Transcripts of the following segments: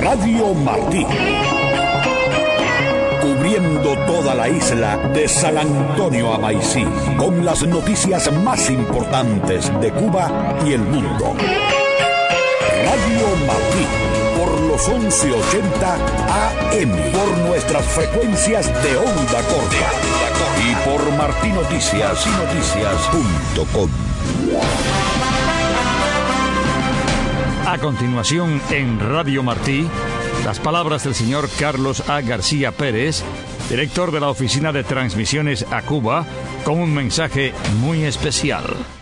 Radio Martí. Cubriendo toda la isla de San Antonio a Maicí, con las noticias más importantes de Cuba y el mundo. Radio Martí, por los 1180 AM, por nuestras frecuencias de onda corta y por martinoticias.com. A continuación, en Radio Martí, las palabras del señor Carlos A. García Pérez, director de la Oficina de Transmisiones a Cuba, con un mensaje muy especial.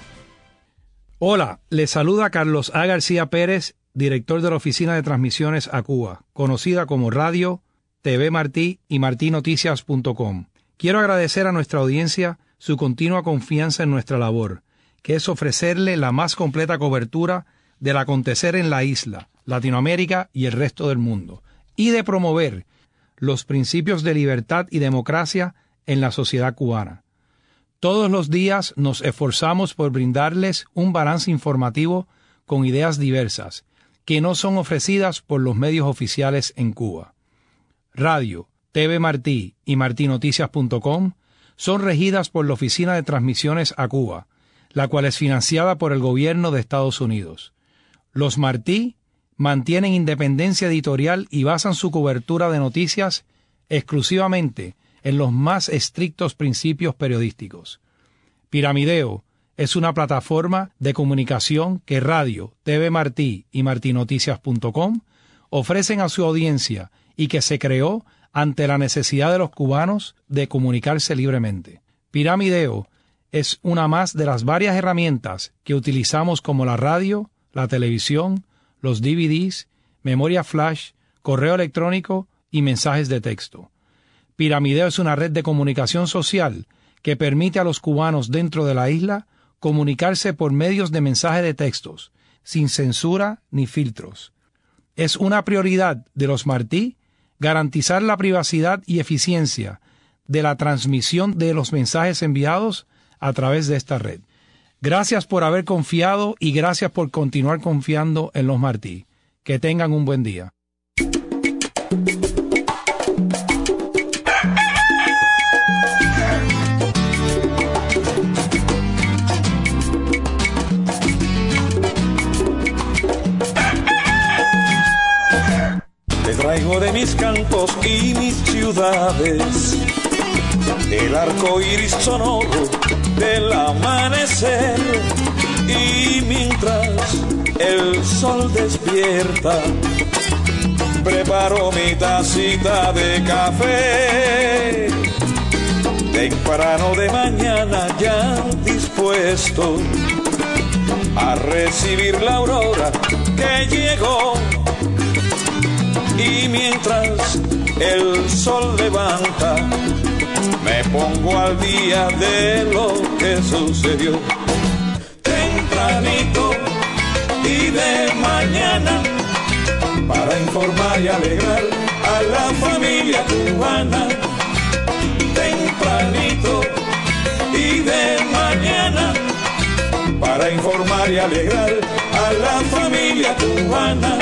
Hola, les saluda Carlos A. García Pérez, director de la Oficina de Transmisiones a Cuba, conocida como Radio, TV Martí y martinoticias.com. Quiero agradecer a nuestra audiencia su continua confianza en nuestra labor, que es ofrecerle la más completa cobertura del acontecer en la isla, Latinoamérica y el resto del mundo, y de promover los principios de libertad y democracia en la sociedad cubana. Todos los días nos esforzamos por brindarles un balance informativo con ideas diversas, que no son ofrecidas por los medios oficiales en Cuba. Radio, TV Martí y martinoticias.com son regidas por la Oficina de Transmisiones a Cuba, la cual es financiada por el gobierno de Estados Unidos. Los Martí mantienen independencia editorial y basan su cobertura de noticias exclusivamente en los más estrictos principios periodísticos. Piramideo es una plataforma de comunicación que Radio, TV Martí y martinoticias.com ofrecen a su audiencia y que se creó ante la necesidad de los cubanos de comunicarse libremente. Piramideo es una más de las varias herramientas que utilizamos como la radio, la televisión, los DVDs, memoria flash, correo electrónico y mensajes de texto. Piramideo es una red de comunicación social que permite a los cubanos dentro de la isla comunicarse por medios de mensaje de textos, sin censura ni filtros. Es una prioridad de los Martí garantizar la privacidad y eficiencia de la transmisión de los mensajes enviados a través de esta red. Gracias por haber confiado y gracias por continuar confiando en los Martí. Que tengan un buen día. Te traigo de mis campos y mis ciudades el arco iris sonoro del amanecer, y mientras el sol despierta preparo mi tacita de café. Temprano de mañana ya dispuesto a recibir la aurora que llegó, y mientras el sol levanta me pongo al día de lo que sucedió. Tempranito y de mañana, para informar y alegrar a la familia cubana. Tempranito y de mañana, para informar y alegrar a la familia cubana.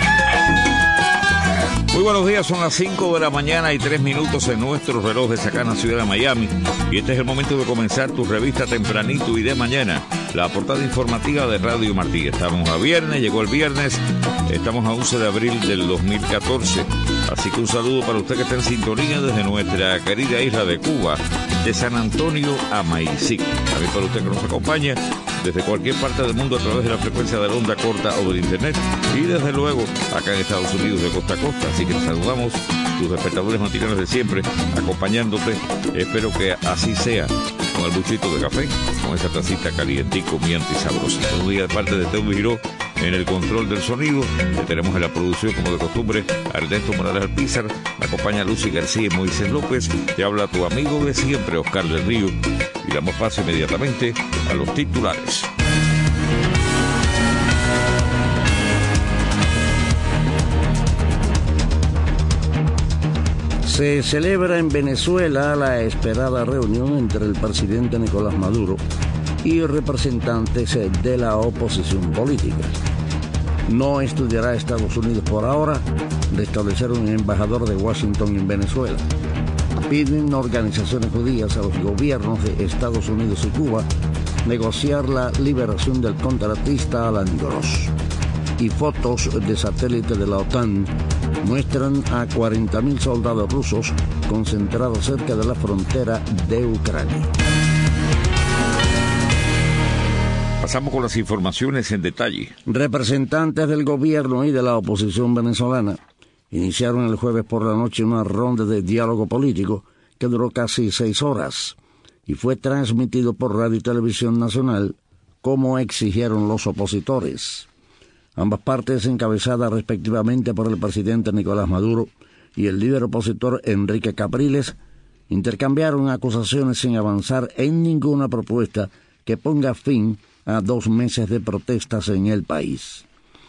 Muy buenos días, son las 5 de la mañana y 3 minutos en nuestros relojes acá en la ciudad de Miami. Y este es el momento de comenzar tu revista Tempranito y de mañana, la portada informativa de Radio Martí. Estamos a viernes, llegó el viernes, estamos a 11 de abril del 2014. Así que un saludo para usted que está en sintonía desde nuestra querida isla de Cuba, de San Antonio a Maicí. También para usted que nos acompaña desde cualquier parte del mundo a través de la frecuencia de la onda corta o del internet, y desde luego acá en Estados Unidos de costa a costa. Así que nos saludamos, tus despertadores matutinos de siempre, acompañándote. Espero que así sea, con el buchito de café, con esa tacita calientico, miente y sabrosa. Un día de parte de Teo Giró en el control del sonido, que tenemos en la producción como de costumbre a Ernesto Morales Alpizar, me acompaña Lucy García y Moisés López, te habla tu amigo de siempre, Oscar del Río, y damos paso inmediatamente a los titulares. Se celebra en Venezuela la esperada reunión entre el presidente Nicolás Maduro y representantes de la oposición política. No estudiará Estados Unidos por ahora restablecer un embajador de Washington en Venezuela. Piden organizaciones judías a los gobiernos de Estados Unidos y Cuba negociar la liberación del contratista Alan Gross. Y fotos de satélite de la OTAN muestran a 40.000 soldados rusos concentrados cerca de la frontera de Ucrania. Pasamos con las informaciones en detalle. Representantes del gobierno y de la oposición venezolana iniciaron el jueves por la noche una ronda de diálogo político que duró casi 6 horas y fue transmitido por Radio y Televisión Nacional, como exigieron los opositores. Ambas partes, encabezadas respectivamente por el presidente Nicolás Maduro y el líder opositor Enrique Capriles, intercambiaron acusaciones sin avanzar en ninguna propuesta que ponga fin a 2 meses de protestas en el país.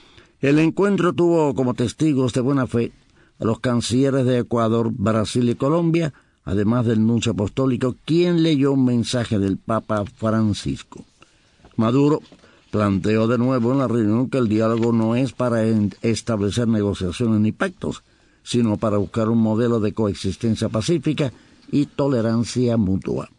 El encuentro tuvo como testigos de buena fe a los cancilleres de Ecuador, Brasil y Colombia, además del nuncio apostólico, quien leyó un mensaje del Papa Francisco. Maduro planteó de nuevo en la reunión que el diálogo no es para establecer negociaciones ni pactos, sino para buscar un modelo de coexistencia pacífica y tolerancia mutua.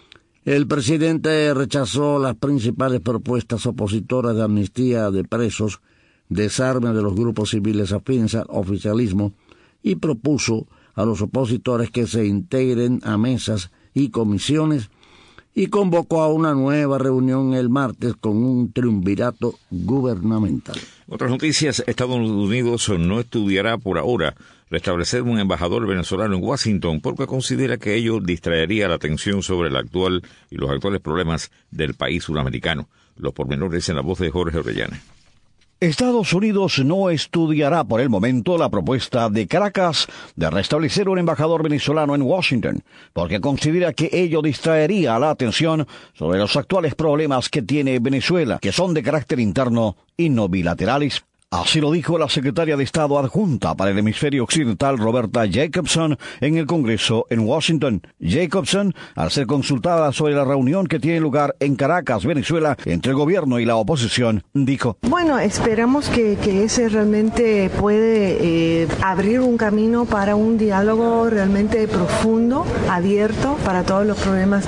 El presidente rechazó las principales propuestas opositoras de amnistía de presos, desarme de los grupos civiles afines al oficialismo y propuso a los opositores que se integren a mesas y comisiones y convocó a una nueva reunión el martes con un triunvirato gubernamental. Otras noticias: Estados Unidos no estudiará por ahora restablecer un embajador venezolano en Washington porque considera que ello distraería la atención sobre los actuales problemas del país suramericano. Los pormenores en la voz de Jorge Orellana. Estados Unidos no estudiará por el momento la propuesta de Caracas de restablecer un embajador venezolano en Washington, porque considera que ello distraería la atención sobre los actuales problemas que tiene Venezuela, que son de carácter interno y no bilaterales. Así lo dijo la secretaria de Estado adjunta para el hemisferio occidental, Roberta Jacobson, en el Congreso en Washington. Jacobson, al ser consultada sobre la reunión que tiene lugar en Caracas, Venezuela, entre el gobierno y la oposición, dijo: Bueno, esperamos que ese realmente puede abrir un camino para un diálogo realmente profundo, abierto, para todos los problemas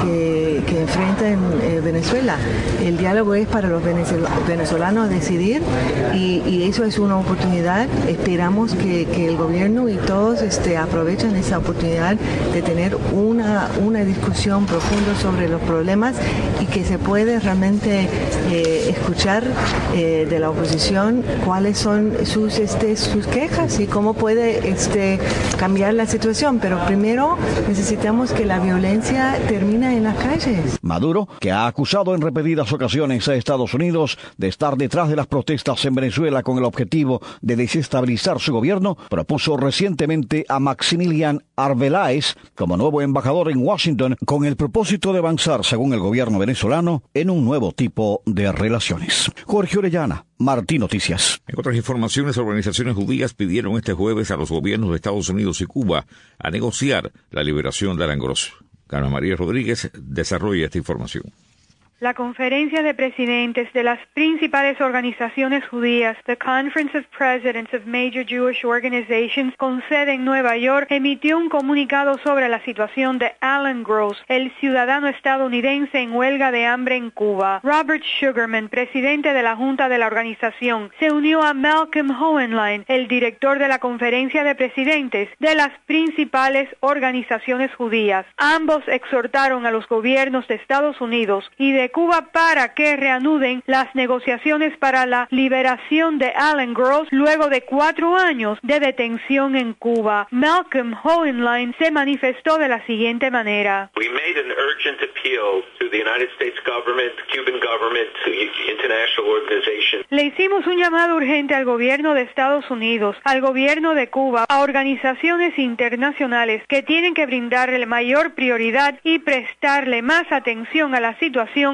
que enfrenta en Venezuela. El diálogo es para los venezolanos decidir y eso es una oportunidad. Esperamos que el gobierno y todos aprovechen esa oportunidad de tener una discusión profunda sobre los problemas y que se puede realmente escuchar de la oposición cuáles son sus quejas y cómo puede cambiar la situación. Pero primero necesitamos que la violencia termine en las calles. Maduro, que ha acusado en repetidas ocasiones a Estados Unidos de estar detrás de las protestas en Venezuela con el objetivo de desestabilizar su gobierno, propuso recientemente a Maximilian Arbeláez como nuevo embajador en Washington con el propósito de avanzar, según el gobierno venezolano, en un nuevo tipo de relaciones. Jorge Orellana, Martí Noticias. En otras informaciones, organizaciones judías pidieron este jueves a los gobiernos de Estados Unidos y Cuba a negociar la liberación de Alan Gross. Carmen María Rodríguez desarrolla esta información. La conferencia de presidentes de las principales organizaciones judías, the Conference of Presidents of Major Jewish Organizations, con sede en Nueva York, emitió un comunicado sobre la situación de Alan Gross, el ciudadano estadounidense en huelga de hambre en Cuba. Robert Sugarman, presidente de la Junta de la organización, se unió a Malcolm Hohenlein, el director de la conferencia de presidentes de las principales organizaciones judías. Ambos exhortaron a los gobiernos de Estados Unidos y de Cuba para que reanuden las negociaciones para la liberación de Alan Gross luego de 4 años de detención en Cuba. Malcolm Hohenlein se manifestó de la siguiente manera. We made an urgent appeal to the United States government, the Cuban government, to international organizations. Le hicimos un llamado urgente al gobierno de Estados Unidos, al gobierno de Cuba, a organizaciones internacionales que tienen que brindarle mayor prioridad y prestarle más atención a la situación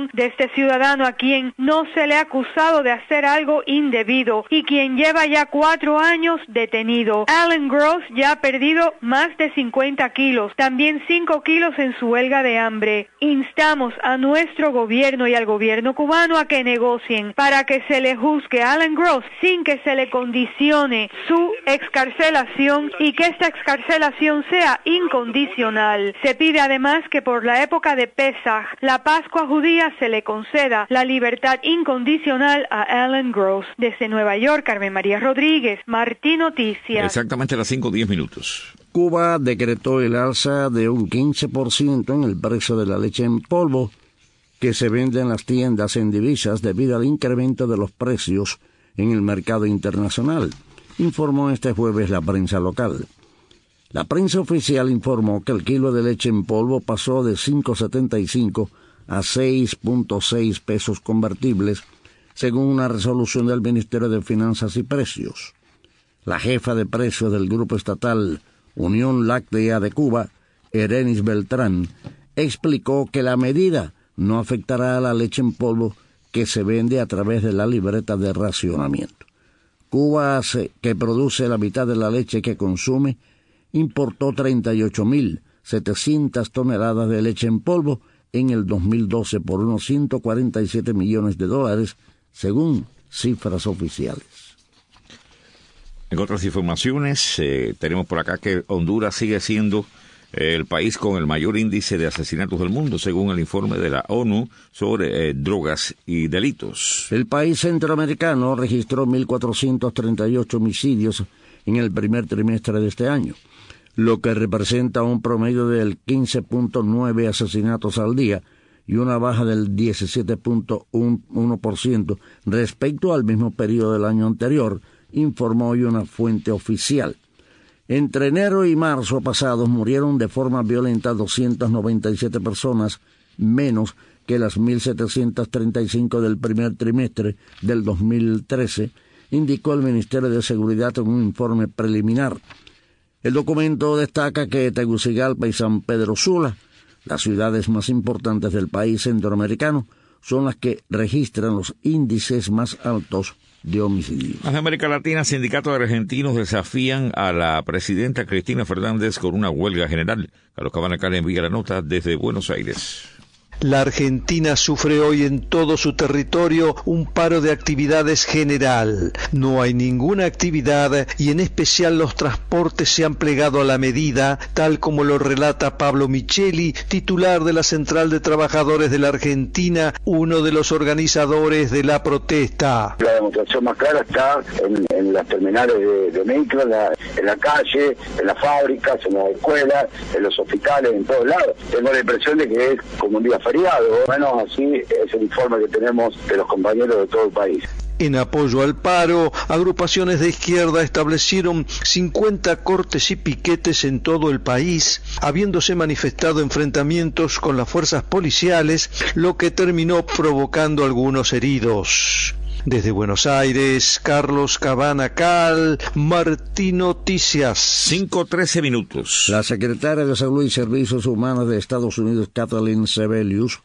declaración de este ciudadano a quien no se le ha acusado de hacer algo indebido y quien lleva ya 4 años detenido. Alan Gross ya ha perdido más de 50 kilos, también 5 kilos en su huelga de hambre. Instamos a nuestro gobierno y al gobierno cubano a que negocien para que se le juzgue a Alan Gross sin que se le condicione su excarcelación y que esta excarcelación sea incondicional. Se pide además que por la época de Pesaj, la Pascua judía, se le conceda la libertad incondicional a Alan Gross. Desde Nueva York, Carmen María Rodríguez, Martí Noticias. Exactamente a las 5:10. Cuba decretó el alza de un 15% en el precio de la leche en polvo que se vende en las tiendas en divisas debido al incremento de los precios en el mercado internacional, informó este jueves la prensa local. La prensa oficial informó que el kilo de leche en polvo pasó de 5.75 a 6.6 pesos convertibles, según una resolución del Ministerio de Finanzas y Precios. La jefa de precios del grupo estatal Unión Láctea de Cuba, Erenis Beltrán, explicó que la medida no afectará a la leche en polvo que se vende a través de la libreta de racionamiento. Cuba, que produce la mitad de la leche que consume, importó 38.700 toneladas de leche en polvo en el 2012 por unos $147 millones, según cifras oficiales. En otras informaciones, tenemos por acá que Honduras sigue siendo el país con el mayor índice de asesinatos del mundo, según el informe de la ONU sobre drogas y delitos. El país centroamericano registró 1.438 homicidios en el primer trimestre de este año, lo que representa un promedio del 15.9 asesinatos al día y una baja del 17.1% respecto al mismo periodo del año anterior, informó hoy una fuente oficial. Entre enero y marzo pasados murieron de forma violenta 297 personas, menos que las 1.735 del primer trimestre del 2013, indicó el Ministerio de Seguridad en un informe preliminar. El documento destaca que Tegucigalpa y San Pedro Sula, las ciudades más importantes del país centroamericano, son las que registran los índices más altos de homicidios. En América Latina, sindicatos argentinos desafían a la presidenta Cristina Fernández con una huelga general. Carlos Cabana envía la nota desde Buenos Aires. La Argentina sufre hoy en todo su territorio un paro de actividades general. No hay ninguna actividad y en especial los transportes se han plegado a la medida, tal como lo relata Pablo Micheli, titular de la Central de Trabajadores de la Argentina, uno de los organizadores de la protesta. La demostración más clara está en las terminales de micro, en la calle, en las fábricas, en las escuelas, en los hospitales, en todos lados. Tengo la impresión de que es como un día feriado. Bueno, así es el informe que tenemos de los compañeros de todo el país. En apoyo al paro, agrupaciones de izquierda establecieron 50 cortes y piquetes en todo el país, habiéndose manifestado enfrentamientos con las fuerzas policiales, lo que terminó provocando algunos heridos. Desde Buenos Aires, Carlos Cabana Cal, Martí Noticias. 5:13. La secretaria de Salud y Servicios Humanos de Estados Unidos, Kathleen Sebelius,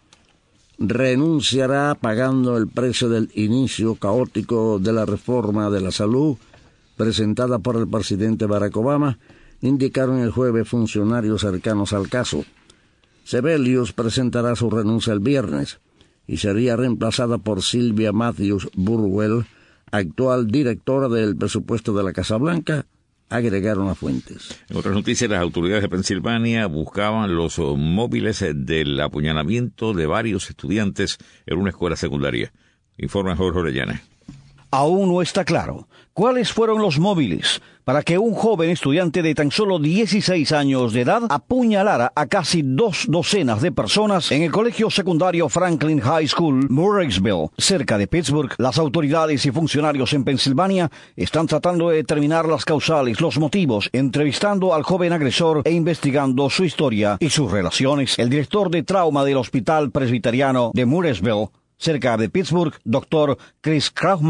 renunciará pagando el precio del inicio caótico de la reforma de la salud presentada por el presidente Barack Obama, indicaron el jueves funcionarios cercanos al caso. Sebelius presentará su renuncia el viernes y sería reemplazada por Sylvia Matthews Burwell, actual directora del presupuesto de la Casa Blanca, agregaron las fuentes. En otras noticias, las autoridades de Pensilvania buscaban los móviles del apuñalamiento de varios estudiantes en una escuela secundaria. Informa Jorge Orellana. Aún no está claro cuáles fueron los móviles para que un joven estudiante de tan solo 16 años de edad apuñalara a casi 2 docenas de personas en el colegio secundario Franklin High School, Murraysville, cerca de Pittsburgh. Las autoridades y funcionarios en Pensilvania están tratando de determinar las causales, los motivos, entrevistando al joven agresor e investigando su historia y sus relaciones. El director de trauma del Hospital Presbiteriano de Murraysville, cerca de Pittsburgh, Dr. Chris Kaufman,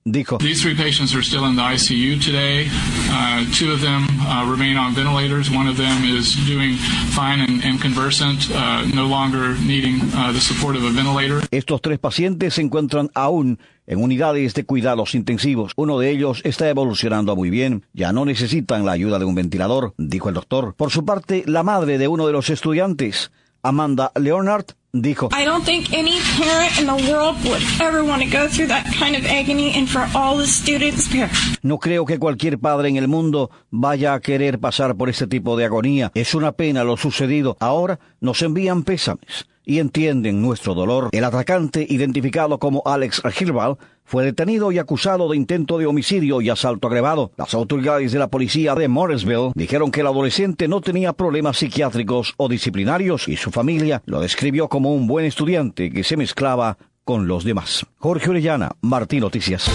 dijo: These 3 patients are still in the ICU today. 2 of them remain on ventilators. 1 of them is doing fine and conversant, no longer needing the support of a ventilator. Estos 3 pacientes se encuentran aún en unidades de cuidados intensivos. Uno de ellos está evolucionando muy bien. Ya no necesitan la ayuda de un ventilador, dijo el doctor. Por su parte, la madre de uno de los estudiantes, Amanda Leonard, dijo: I don't think any parent in the world would ever want to go through that kind of agony, and for all the students there. No creo que cualquier padre en el mundo vaya a querer pasar por este tipo de agonía. Es una pena lo sucedido. Ahora nos envían pésames y entienden nuestro dolor. El atacante, identificado como Alex Hirval, fue detenido y acusado de intento de homicidio y asalto agravado. Las autoridades de la policía de Morrisville dijeron que el adolescente no tenía problemas psiquiátricos o disciplinarios y su familia lo describió como un buen estudiante que se mezclaba con los demás. Jorge Orellana, Martí Noticias.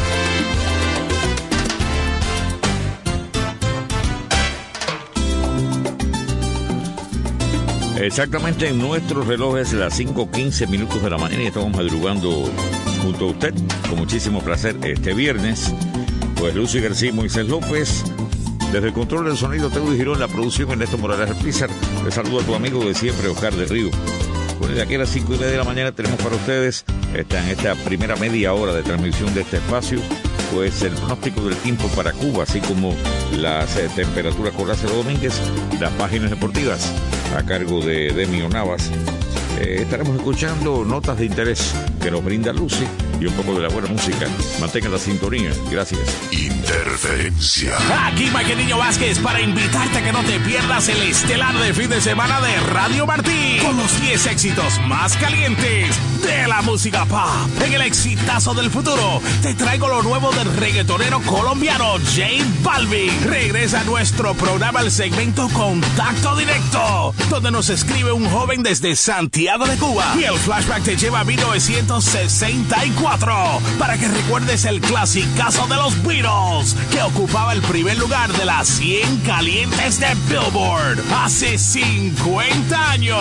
Exactamente en nuestros relojes las 5:15 de la mañana y estamos madrugando junto a usted con muchísimo placer este viernes. Pues Lucy García y Moisés López, desde el control del sonido, Teudo Girón, la producción, Ernesto Morales Alpizar. Le saludo a tu amigo de siempre, Oscar del Río. Bueno, de aquí a las 5:30 de la mañana tenemos para ustedes, en esta primera media hora de transmisión de este espacio, pues el pronóstico del tiempo para Cuba, así como las temperaturas con Lázaro Domínguez, las páginas deportivas a cargo de Demio Navas. Estaremos escuchando notas de interés que nos brinda Lucy y un poco de la buena música. Mantengan la sintonía. Gracias. Interferencia. Aquí Mike Niño Vázquez para invitarte a que no te pierdas el estelar de fin de semana de Radio Martí, con los 10 éxitos más calientes de la música pop. En el exitazo del futuro te traigo lo nuevo del reggaetonero colombiano J Balvin. Regresa a nuestro programa el segmento Contacto Directo, donde nos escribe un joven desde Santiago de Cuba, y el flashback te lleva a 1964 para que recuerdes el clasicazo de los Beatles, que ocupaba el primer lugar de las 100 calientes de Billboard hace 50 años.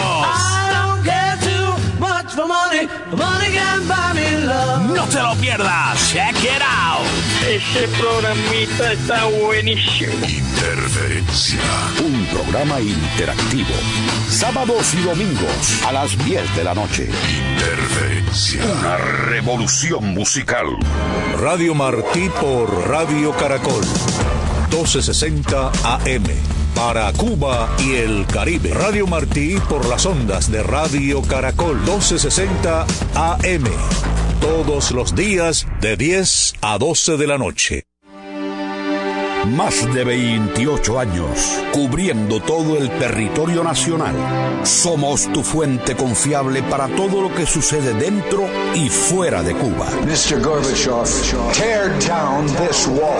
No te lo pierdas. Check it out. Ese programita está buenísimo. Interferencia. Un programa interactivo. Sábados y domingos a las 10 de la noche. Interferencia. Una revolución musical. Radio Martí por Radio Caracol. 1260 AM. Para Cuba y el Caribe. Radio Martí por las ondas de Radio Caracol. 1260 AM. Todos los días de 10 a 12 de la noche. Más de 28 años cubriendo todo el territorio nacional. Somos tu fuente confiable para todo lo que sucede dentro y fuera de Cuba. Mr. Gorbachev, tear down this wall.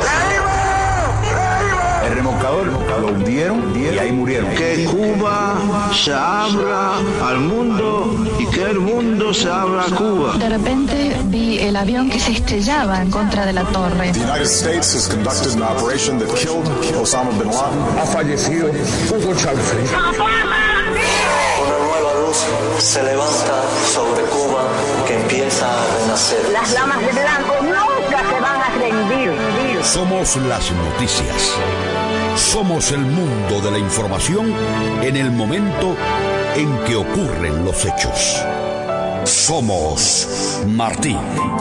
El remolcador lo hundieron y ahí murieron. Que Cuba se abra al mundo y que el mundo se abra a Cuba. De repente vi el avión que se estrellaba en contra de la torre. The United States has conducted an operation that killed Osama bin Laden. Ha fallecido Hugo Chávez. Una nueva luz se levanta sobre Cuba que empieza a renacer. Las damas de blanco nunca se van a rendir. Somos las noticias. Somos el mundo de la información en el momento en que ocurren los hechos. Somos Martí.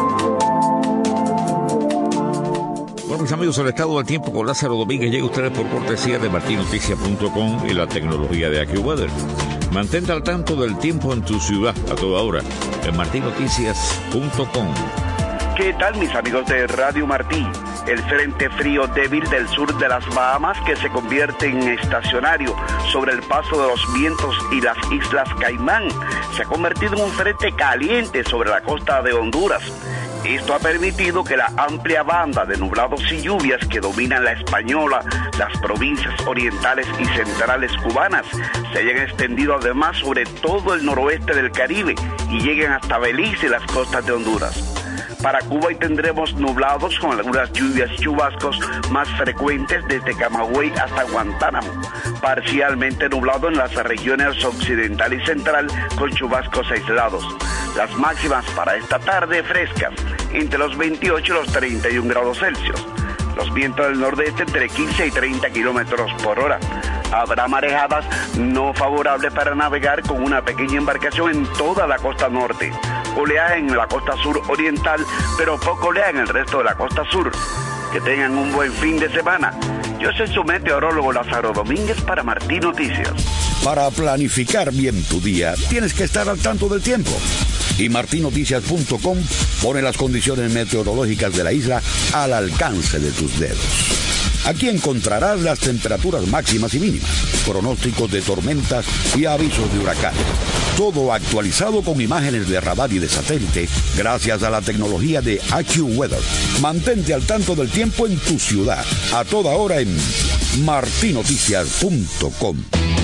Bueno, mis amigos, el estado del tiempo con Lázaro Domínguez llega a ustedes por cortesía de martinoticias.com y la tecnología de AccuWeather. Mantente al tanto del tiempo en tu ciudad a toda hora en martinoticias.com. ¿Qué tal, mis amigos de Radio Martí? El frente frío débil del sur de las Bahamas, que se convierte en estacionario sobre el paso de los vientos y las Islas Caimán, se ha convertido en un frente caliente sobre la costa de Honduras. Esto ha permitido que la amplia banda de nublados y lluvias que dominan la Española, las provincias orientales y centrales cubanas, se hayan extendido además sobre todo el noroeste del Caribe y lleguen hasta Belice y las costas de Honduras. Para Cuba hoy tendremos nublados con algunas lluvias y chubascos más frecuentes desde Camagüey hasta Guantánamo. Parcialmente nublado en las regiones occidental y central con chubascos aislados. Las máximas para esta tarde frescas. entre los 28 y los 31 grados Celsius. Los vientos del nordeste entre 15 y 30 kilómetros por hora. Habrá marejadas no favorables para navegar con una pequeña embarcación en toda la costa norte. Oleaje en la costa sur oriental, pero poco oleaje en el resto de la costa sur. Que tengan un buen fin de semana. Yo soy su meteorólogo Lázaro Domínguez para Martí Noticias. Para planificar bien tu día, tienes que estar al tanto del tiempo. Y martinoticias.com pone las condiciones meteorológicas de la isla al alcance de tus dedos. Aquí encontrarás las temperaturas máximas y mínimas, pronósticos de tormentas y avisos de huracanes. Todo actualizado con imágenes de radar y de satélite gracias a la tecnología de AccuWeather. Mantente al tanto del tiempo en tu ciudad, a toda hora en martinoticias.com.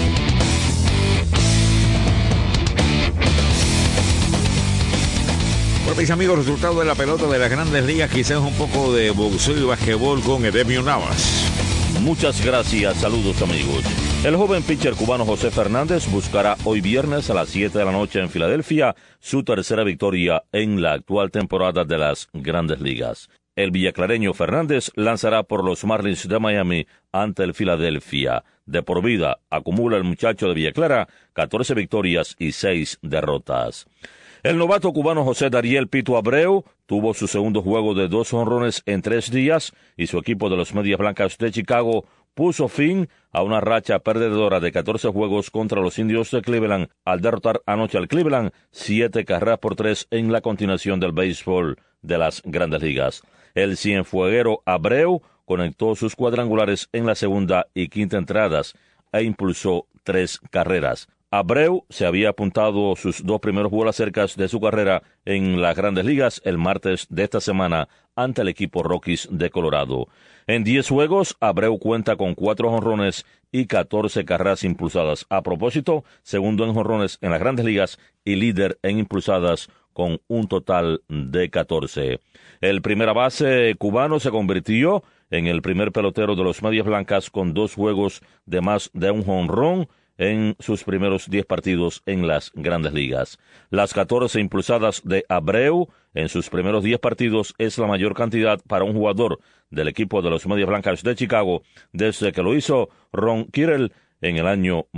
Bueno, mis amigos, resultado de la pelota de las Grandes Ligas, quizás un poco de boxeo y basquetbol con Edemio Navas. Muchas gracias, saludos amigos. El joven pitcher cubano José Fernández buscará hoy viernes a las 7 de la noche en Filadelfia su tercera victoria en la actual temporada de las Grandes Ligas. El villaclareño Fernández lanzará por los Marlins de Miami ante el Filadelfia. De por vida acumula el muchacho de Villa Clara 14 victorias y 6 derrotas. El novato cubano José Dariel Pito Abreu tuvo su segundo juego de 2 jonrones en 3 días y su equipo de los Medias Blancas de Chicago puso fin a una racha perdedora de 14 juegos contra los Indios de Cleveland al derrotar anoche al Cleveland 7-3 en la continuación del béisbol de las Grandes Ligas. El cienfueguero Abreu conectó sus cuadrangulares en la segunda y quinta entradas e impulsó 3 carreras. Abreu se había apuntado sus 2 primeros bolas cercas de su carrera en las Grandes Ligas el martes de esta semana ante el equipo Rockies de Colorado. En 10 juegos, Abreu cuenta con 4 jonrones y 14 carreras impulsadas. A propósito, segundo en jonrones en las Grandes Ligas y líder en impulsadas con un total de 14. El primera base cubano se convirtió en el primer pelotero de los Medias Blancas con 2 juegos de más de un jonrón en sus primeros 10 partidos en las Grandes Ligas. Las 14 impulsadas de Abreu en sus primeros 10 partidos es la mayor cantidad para un jugador del equipo de los Medias Blancas de Chicago desde que lo hizo Ron Kirill en el año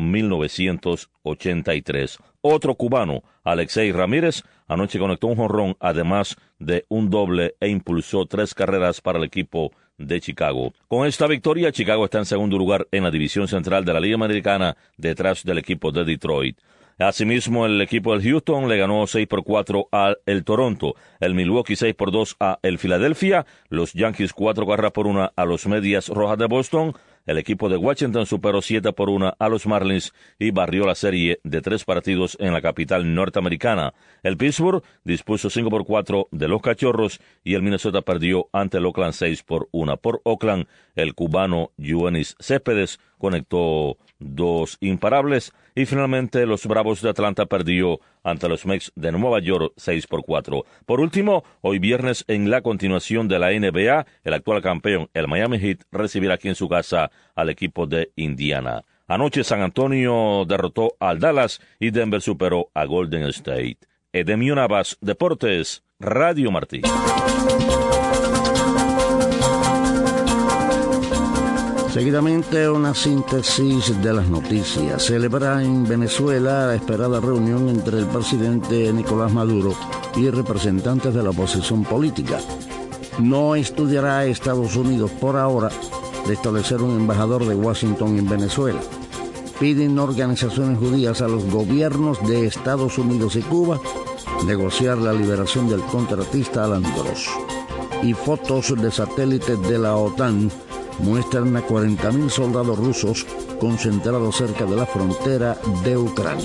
1983. Otro cubano, Alexei Ramírez, anoche conectó un jonrón además de un doble e impulsó 3 carreras para el equipo de Chicago. Con esta victoria, Chicago está en segundo lugar en la división central de la Liga Americana, detrás del equipo de Detroit. Asimismo, el equipo del Houston le ganó 6-4 a el Toronto, el Milwaukee 6-2 a el Filadelfia, los Yankees 4-1 a los Medias Rojas de Boston, el equipo de Washington superó 7-1 a los Marlins y barrió la serie de 3 partidos en la capital norteamericana. El Pittsburgh dispuso 5-4 de los Cachorros y el Minnesota perdió ante el Oakland 6-1. Por Oakland, el cubano Yoenis Céspedes conectó 2 imparables y finalmente los Bravos de Atlanta perdió ante los Mets de Nueva York 6-4. Por último, hoy viernes en la continuación de la NBA, el actual campeón, el Miami Heat, recibirá aquí en su casa al equipo de Indiana. Anoche San Antonio derrotó al Dallas y Denver superó a Golden State. Edemio Navas, Deportes, Radio Martí. Seguidamente, una síntesis de las noticias. Celebra en Venezuela la esperada reunión entre el presidente Nicolás Maduro y representantes de la oposición política. No estudiará Estados Unidos por ahora de establecer un embajador de Washington en Venezuela. Piden organizaciones judías a los gobiernos de Estados Unidos y Cuba negociar la liberación del contratista Alan Gross. Y fotos de satélites de la OTAN muestran a 40.000 soldados rusos concentrados cerca de la frontera de Ucrania.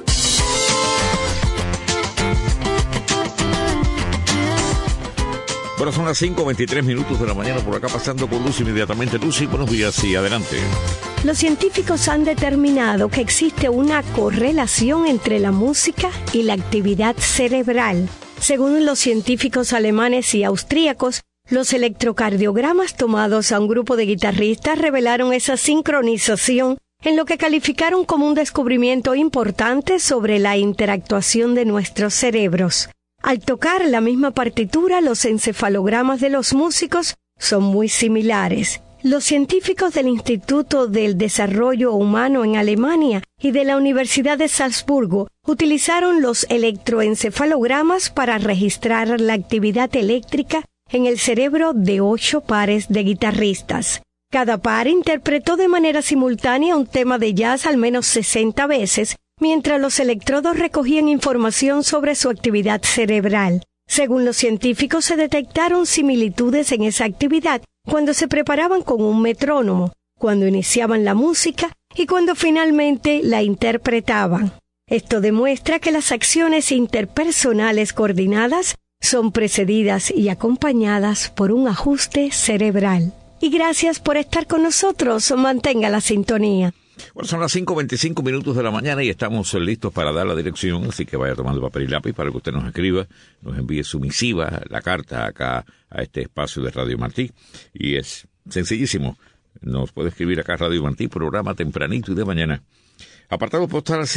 Bueno, son las 5:23 de la mañana por acá, pasando con Lucy inmediatamente. Lucy, buenos días y adelante. Los científicos han determinado que existe una correlación entre la música y la actividad cerebral. Según los científicos alemanes y austríacos, los electrocardiogramas tomados a un grupo de guitarristas revelaron esa sincronización en lo que calificaron como un descubrimiento importante sobre la interactuación de nuestros cerebros. Al tocar la misma partitura, los encefalogramas de los músicos son muy similares. Los científicos del Instituto del Desarrollo Humano en Alemania y de la Universidad de Salzburgo utilizaron los electroencefalogramas para registrar la actividad eléctrica en el cerebro de 8 pares de guitarristas. Cada par interpretó de manera simultánea un tema de jazz al menos 60 veces, mientras los electrodos recogían información sobre su actividad cerebral. Según los científicos, se detectaron similitudes en esa actividad cuando se preparaban con un metrónomo, cuando iniciaban la música y cuando finalmente la interpretaban. Esto demuestra que las acciones interpersonales coordinadas son precedidas y acompañadas por un ajuste cerebral. Y gracias por estar con nosotros. Mantenga la sintonía. Bueno, son las 5:25 de la mañana y estamos listos para dar la dirección, así que vaya tomando papel y lápiz para que usted nos escriba, nos envíe su misiva, la carta acá a este espacio de Radio Martí. Y es sencillísimo, nos puede escribir acá Radio Martí, programa tempranito y de mañana. Apartado postal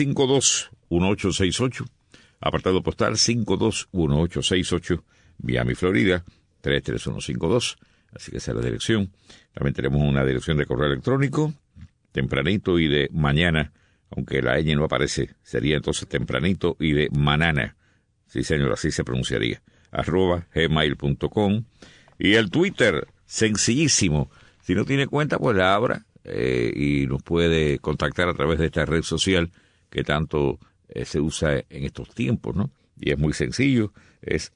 521868, apartado postal 521868, Miami, Florida, 33152, así que esa es la dirección. También tenemos una dirección de correo electrónico, tempranito y de mañana, aunque la ñ no aparece, sería entonces tempranito y de manana. Sí, señor, así se pronunciaría. @gmail.com. Y el Twitter, sencillísimo. Si no tiene cuenta, pues la abra y nos puede contactar a través de esta red social que tanto se usa en estos tiempos, ¿no? Y es muy sencillo, es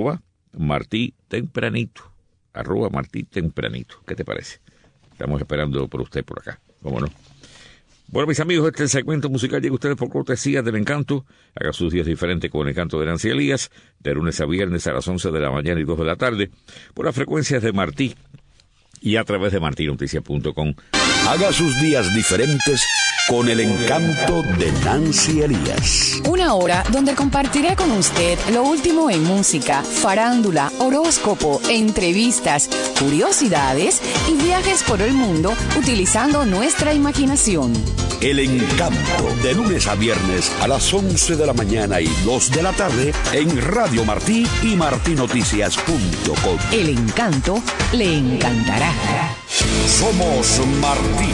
@martitempranito. @martitempranito. ¿Qué te parece? Estamos esperando por usted por acá. ¿Cómo no? Bueno, mis amigos, este segmento musical llega a ustedes por cortesía del Encanto. Haga sus días diferentes con el Encanto de Nancy Elías, de lunes a viernes a las 11 de la mañana y 2 de la tarde, por las frecuencias de Martí y a través de martinoticias.com. Haga sus días diferentes con el Encanto de Nancy Elías. Una hora donde compartiré con usted lo último en música, farándula, horóscopo, entrevistas, curiosidades y viajes por el mundo utilizando nuestra imaginación. El Encanto, de lunes a viernes a las 11 de la mañana y 2 de la tarde en Radio Martí y martinoticias.com. El Encanto le encantará. Somos Martí.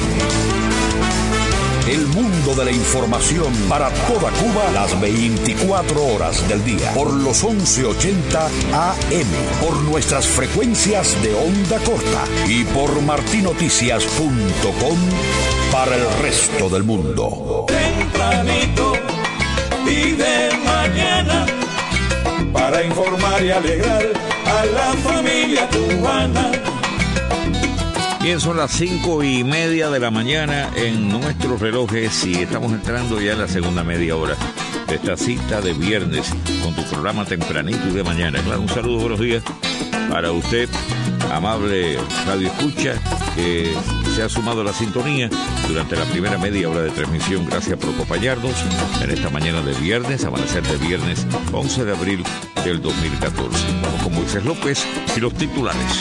El mundo de la información para toda Cuba las 24 horas del día. Por los 1180 AM. Por nuestras frecuencias de onda corta. Y por martinoticias.com para el resto del mundo. Tempranito y de mañana. Para informar y alegrar a la familia cubana. Bien, son las 5:30 de la mañana en nuestros relojes y estamos entrando ya en la segunda media hora de esta cita de viernes con tu programa tempranito y de mañana. Claro, un saludo, buenos días para usted, amable radio escucha, que se ha sumado a la sintonía durante la primera media hora de transmisión. Gracias por acompañarnos en esta mañana de viernes, amanecer de viernes 11 de abril del 2014. Vamos con Moisés López y los titulares.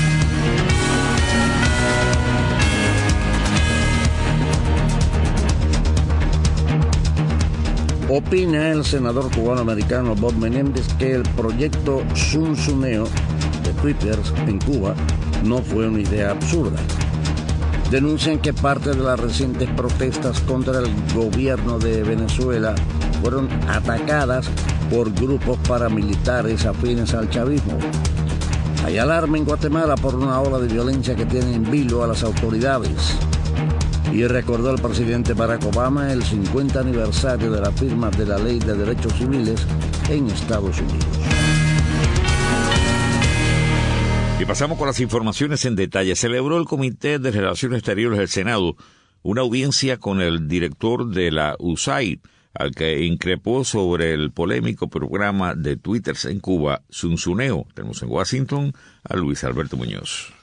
Opina el senador cubano-americano Bob Menéndez que el proyecto Zunzuneo de Twitter en Cuba no fue una idea absurda. Denuncian que parte de las recientes protestas contra el gobierno de Venezuela fueron atacadas por grupos paramilitares afines al chavismo. Hay alarma en Guatemala por una ola de violencia que tiene en vilo a las autoridades. Y recordó el presidente Barack Obama el 50 aniversario de la firma de la Ley de Derechos Civiles en Estados Unidos. Y pasamos con las informaciones en detalle. Celebró el Comité de Relaciones Exteriores del Senado una audiencia con el director de la USAID, al que increpó sobre el polémico programa de Twitter en Cuba, Zunzuneo. Tenemos en Washington a Luis Alberto Muñoz.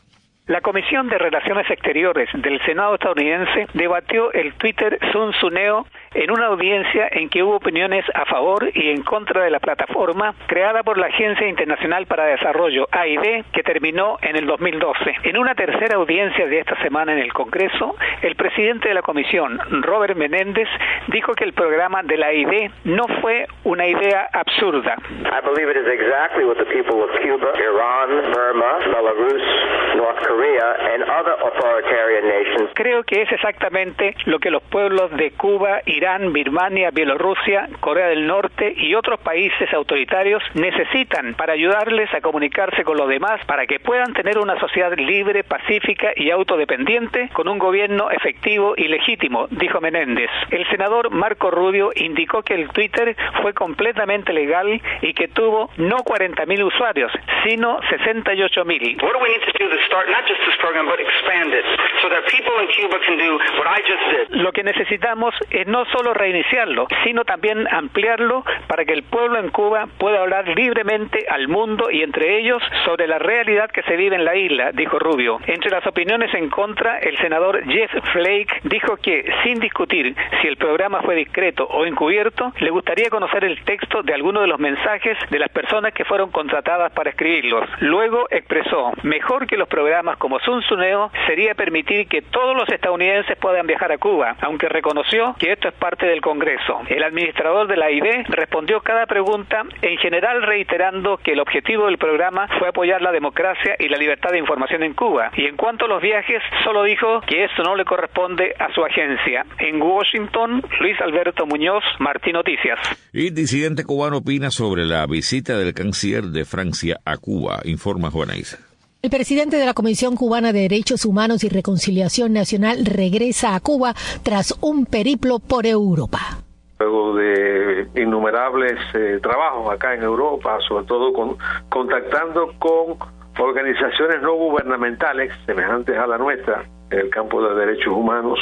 La Comisión de Relaciones Exteriores del Senado estadounidense debatió el Twitter Zunzuneo en una audiencia en que hubo opiniones a favor y en contra de la plataforma creada por la Agencia Internacional para Desarrollo, AID, que terminó en el 2012. En una tercera audiencia de esta semana en el Congreso, el presidente de la comisión, Robert Menéndez, dijo que el programa de la AID no fue una idea absurda. I believe it is exactly what the people of Cuba, Iran, Burma, Belarus, North Korea, and other authoritarian nations. Creo que es exactamente lo que los pueblos de Cuba, Irán, Birmania, Bielorrusia, Corea del Norte y otros países autoritarios necesitan para ayudarles a comunicarse con los demás para que puedan tener una sociedad libre, pacífica y autodependiente con un gobierno efectivo y legítimo, dijo Menéndez. El senador Marco Rubio indicó que el Twitter fue completamente legal y que tuvo no 40,000 usuarios, sino 68,000. What do we need to do to start not just this program but expand it so that people in Cuba can do what I just did? Lo que necesitamos es no solo reiniciarlo, sino también ampliarlo para que el pueblo en Cuba pueda hablar libremente al mundo y entre ellos sobre la realidad que se vive en la isla, dijo Rubio. Entre las opiniones en contra, el senador Jeff Flake dijo que, sin discutir si el programa fue discreto o encubierto, le gustaría conocer el texto de algunos de los mensajes de las personas que fueron contratadas para escribirlos. Luego expresó, mejor que los programas como Zunzuneo sería permitir que todos los estadounidenses puedan viajar a Cuba, aunque reconoció que esto es parte del Congreso. El administrador de la AID respondió cada pregunta, en general reiterando que el objetivo del programa fue apoyar la democracia y la libertad de información en Cuba. Y en cuanto a los viajes, solo dijo que esto no le corresponde a su agencia. En Washington, Luis Alberto Muñoz, Martí Noticias. Y disidente cubano opina sobre la visita del canciller de Francia a Cuba, informa Juana Isa. El presidente de la Comisión Cubana de Derechos Humanos y Reconciliación Nacional regresa a Cuba tras un periplo por Europa. Luego de innumerables trabajos acá en Europa, sobre todo contactando con organizaciones no gubernamentales semejantes a la nuestra en el campo de derechos humanos,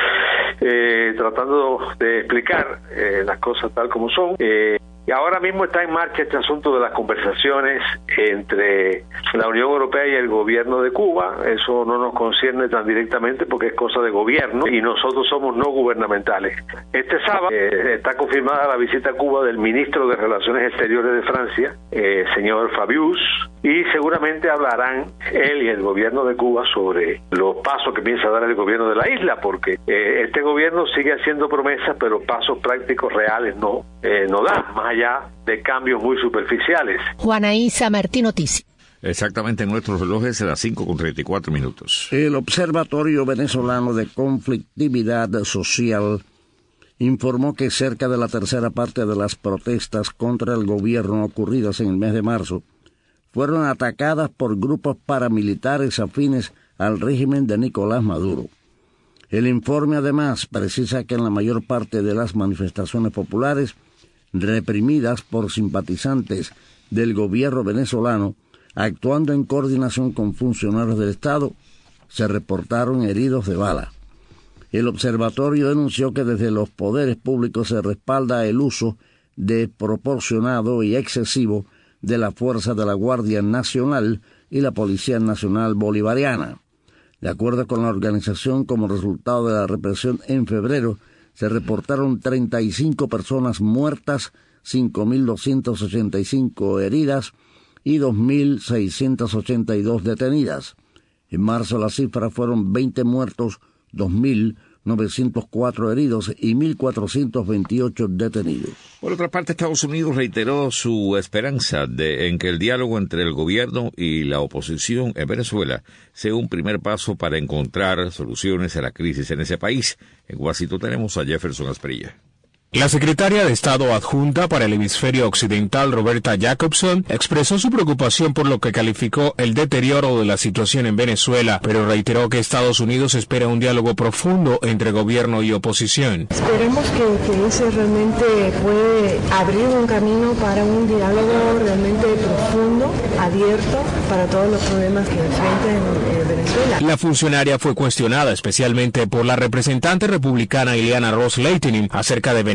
tratando de explicar las cosas tal como son. Y ahora mismo está en marcha este asunto de las conversaciones entre la Unión Europea y el gobierno de Cuba. Eso no nos concierne tan directamente porque es cosa de gobierno y nosotros somos no gubernamentales. Este sábado está confirmada la visita a Cuba del ministro de Relaciones Exteriores de Francia, señor Fabius, y seguramente hablarán él y el gobierno de Cuba sobre los pasos que piensa dar el gobierno de la isla, porque este gobierno sigue haciendo promesas, pero pasos prácticos reales no da, más allá de cambios muy superficiales. Juana Isa, Martí Noticias. Exactamente en nuestros relojes a las 5:34. El Observatorio Venezolano de Conflictividad Social informó que cerca de la tercera parte de las protestas contra el gobierno ocurridas en el mes de marzo fueron atacadas por grupos paramilitares afines al régimen de Nicolás Maduro. El informe además precisa que en la mayor parte de las manifestaciones populares reprimidas por simpatizantes del gobierno venezolano, actuando en coordinación con funcionarios del Estado, se reportaron heridos de bala. El observatorio denunció que desde los poderes públicos se respalda el uso desproporcionado y excesivo de la fuerza de la Guardia Nacional y la Policía Nacional Bolivariana. De acuerdo con la organización, como resultado de la represión en febrero, se reportaron 35 personas muertas, 5.285 heridas y 2.682 detenidas. En marzo las cifras fueron 20 muertos, 2.904 heridos y 1.428 detenidos. Por otra parte, Estados Unidos reiteró su esperanza en que el diálogo entre el gobierno y la oposición en Venezuela sea un primer paso para encontrar soluciones a la crisis en ese país. En Washington tenemos a Jefferson Asperilla. La secretaria de Estado adjunta para el hemisferio occidental, Roberta Jacobson, expresó su preocupación por lo que calificó el deterioro de la situación en Venezuela, pero reiteró que Estados Unidos espera un diálogo profundo entre gobierno y oposición. Esperemos que ese realmente puede abrir un camino para un diálogo realmente profundo, abierto, para todos los problemas que enfrenta en Venezuela. La funcionaria fue cuestionada especialmente por la representante republicana Ileana Ros-Lehtinen acerca de Venezuela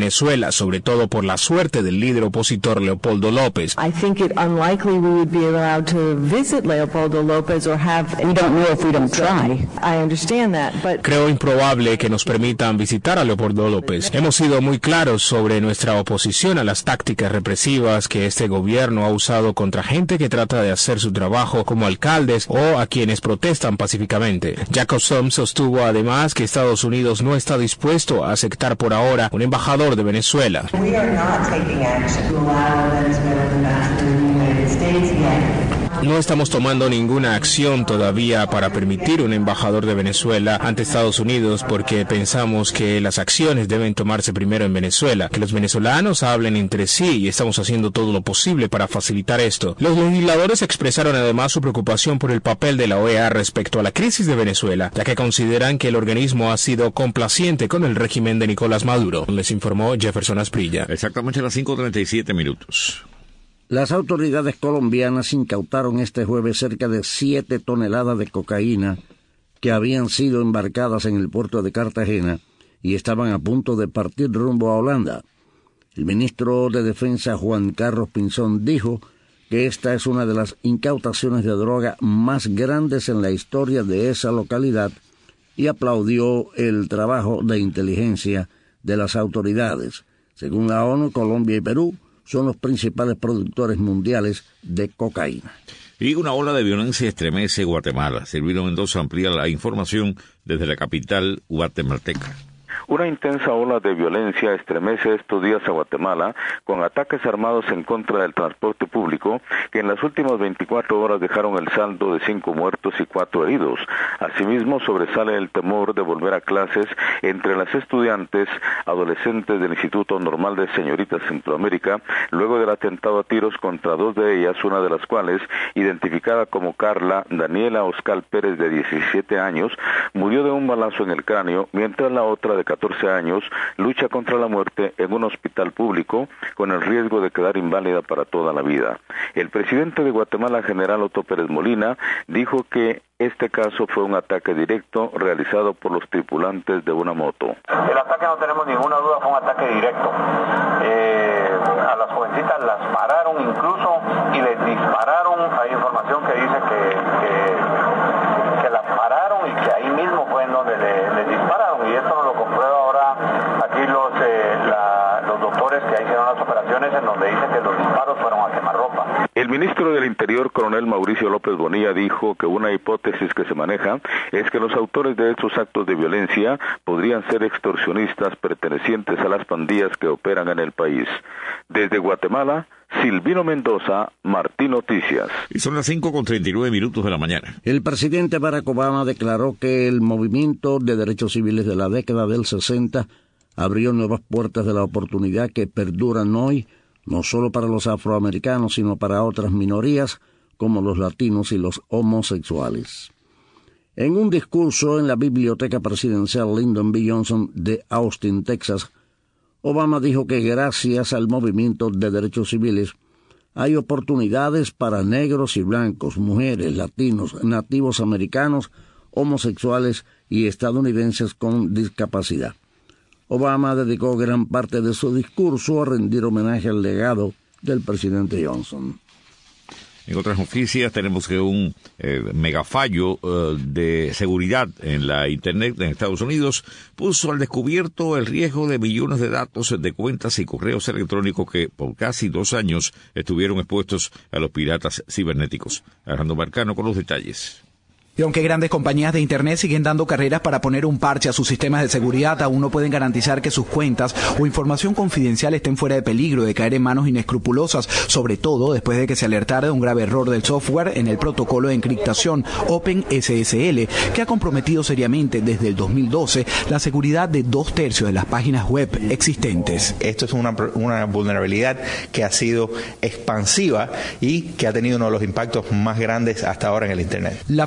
Venezuela, sobre todo por la suerte del líder opositor Leopoldo López. I think it unlikely we would be allowed to visit Leopoldo López or have. We don't know if we don't try. I understand that, but. Creo improbable que nos permitan visitar a Leopoldo López. Hemos sido muy claros sobre nuestra oposición a las tácticas represivas que este gobierno ha usado contra gente que trata de hacer su trabajo como alcaldes o a quienes protestan pacíficamente. Jacobson sostuvo además que Estados Unidos no está dispuesto a aceptar por ahora un embajador de Venezuela. We are not taking action to allow a Venezuelan ambassador in the United States yet. No estamos tomando ninguna acción todavía para permitir un embajador de Venezuela ante Estados Unidos porque pensamos que las acciones deben tomarse primero en Venezuela, que los venezolanos hablen entre sí y estamos haciendo todo lo posible para facilitar esto. Los legisladores expresaron además su preocupación por el papel de la OEA respecto a la crisis de Venezuela, ya que consideran que el organismo ha sido complaciente con el régimen de Nicolás Maduro. Les informó Jefferson Asprilla. Exactamente a las 5:37 minutos. Las autoridades colombianas incautaron este jueves cerca de 7 toneladas de cocaína que habían sido embarcadas en el puerto de Cartagena y estaban a punto de partir rumbo a Holanda. El ministro de Defensa, Juan Carlos Pinzón, dijo que esta es una de las incautaciones de droga más grandes en la historia de esa localidad y aplaudió el trabajo de inteligencia de las autoridades. Según la ONU, Colombia y Perú son los principales productores mundiales de cocaína. Y una ola de violencia estremece Guatemala. Silvino Mendoza amplía la información desde la capital guatemalteca. Una intensa ola de violencia estremece estos días a Guatemala con ataques armados en contra del transporte público que en las últimas 24 horas dejaron el saldo de 5 muertos y 4 heridos. Asimismo, sobresale el temor de volver a clases entre las estudiantes adolescentes del Instituto Normal de Señoritas Centroamérica, luego del atentado a tiros contra 2 de ellas, una de las cuales, identificada como Carla Daniela Oscar Pérez, de 17 años, murió de un balazo en el cráneo, mientras la otra, de 14 años, lucha contra la muerte en un hospital público con el riesgo de quedar inválida para toda la vida. El presidente de Guatemala, general Otto Pérez Molina, dijo que este caso fue un ataque directo realizado por los tripulantes de una moto. El ataque, no tenemos ninguna duda, fue un ataque directo. A las jovencitas las pararon incluso y les dispararon. Hay información que dice que las pararon y que ahí mismo fue en donde les dispararon, y esto nos lo comprueba ahora aquí los doctores que hicieron las operaciones, en donde dicen que los disparos fueron a quemarropa. El ministro del Interior, coronel Mauricio López Bonilla, dijo que una hipótesis que se maneja es que los autores de estos actos de violencia podrían ser extorsionistas pertenecientes a las pandillas que operan en el país. Desde Guatemala, Silvino Mendoza, Martín Noticias. Y son las 5:39 minutos de la mañana. El presidente Barack Obama declaró que el movimiento de derechos civiles de la década del 60 abrió nuevas puertas de la oportunidad que perduran hoy, no solo para los afroamericanos, sino para otras minorías, como los latinos y los homosexuales. En un discurso en la Biblioteca Presidencial Lyndon B. Johnson de Austin, Texas, Obama dijo que gracias al movimiento de derechos civiles hay oportunidades para negros y blancos, mujeres, latinos, nativos americanos, homosexuales y estadounidenses con discapacidad. Obama dedicó gran parte de su discurso a rendir homenaje al legado del presidente Johnson. En otras noticias tenemos que un megafallo de seguridad en la Internet en Estados Unidos puso al descubierto el riesgo de millones de datos de cuentas y correos electrónicos que por casi 2 años estuvieron expuestos a los piratas cibernéticos. Alejandro Marcano con los detalles. Y aunque grandes compañías de Internet siguen dando carreras para poner un parche a sus sistemas de seguridad, aún no pueden garantizar que sus cuentas o información confidencial estén fuera de peligro de caer en manos inescrupulosas, sobre todo después de que se alertara de un grave error del software en el protocolo de encriptación OpenSSL, que ha comprometido seriamente desde el 2012 la seguridad de 2/3 de las páginas web existentes. Esto es una vulnerabilidad que ha sido expansiva y que ha tenido uno de los impactos más grandes hasta ahora en el Internet. La falla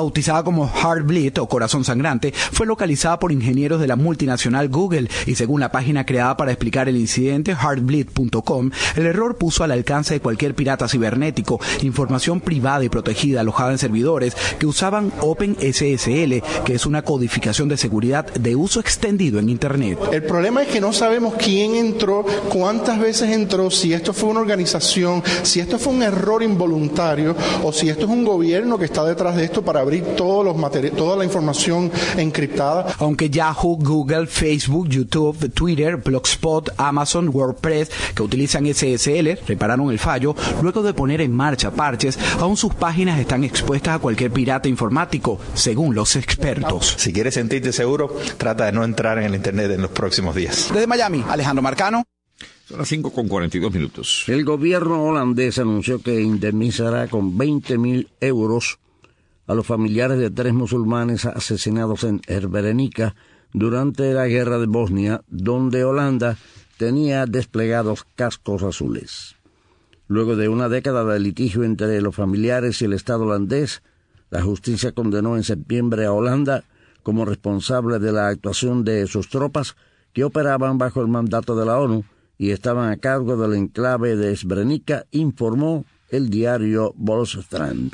bautizada como Heartbleed o Corazón Sangrante, fue localizada por ingenieros de la multinacional Google y según la página creada para explicar el incidente, heartbleed.com, el error puso al alcance de cualquier pirata cibernético información privada y protegida alojada en servidores que usaban OpenSSL, que es una codificación de seguridad de uso extendido en Internet. El problema es que no sabemos quién entró, cuántas veces entró, si esto fue una organización, si esto fue un error involuntario o si esto es un gobierno que está detrás de esto para abrir toda la información encriptada. Aunque Yahoo, Google, Facebook, YouTube, Twitter, Blogspot, Amazon, WordPress, que utilizan SSL, repararon el fallo, luego de poner en marcha parches, aún sus páginas están expuestas a cualquier pirata informático, según los expertos. Si quieres sentirte seguro, trata de no entrar en el Internet en los próximos días. Desde Miami, Alejandro Marcano. Son las 5:42. El gobierno holandés anunció que indemnizará con 20.000 euros a los familiares de 3 musulmanes asesinados en Srebrenica durante la guerra de Bosnia, donde Holanda tenía desplegados cascos azules. Luego de una década de litigio entre los familiares y el Estado holandés, la justicia condenó en septiembre a Holanda como responsable de la actuación de sus tropas que operaban bajo el mandato de la ONU y estaban a cargo del enclave de Srebrenica, informó el diario Volkskrant.